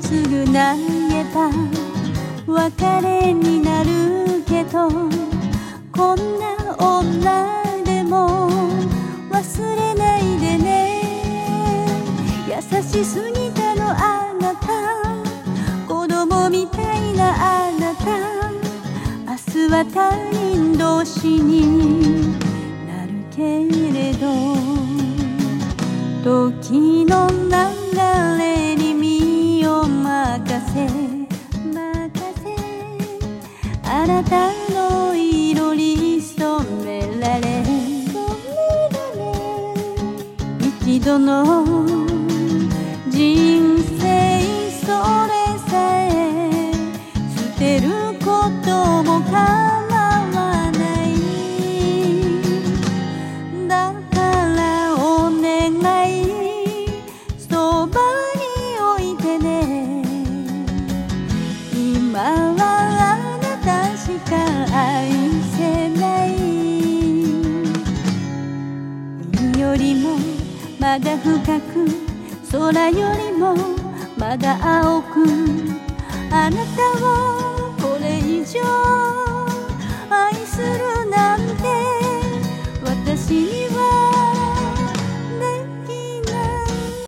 償えば別れになるけど、こんな女でも忘れないでね。優しすぎたのあなた、子供みたいなあなた、明日は他人同士になるけれど、時の流れに身を任せあなたの色に染められ、一度の人生それさえ捨てることも構わない。だからお願い、そばに置いてね。今はあなたしか愛せない。海よりもまだ深く、空よりもまだ青く、あなたをこれ以上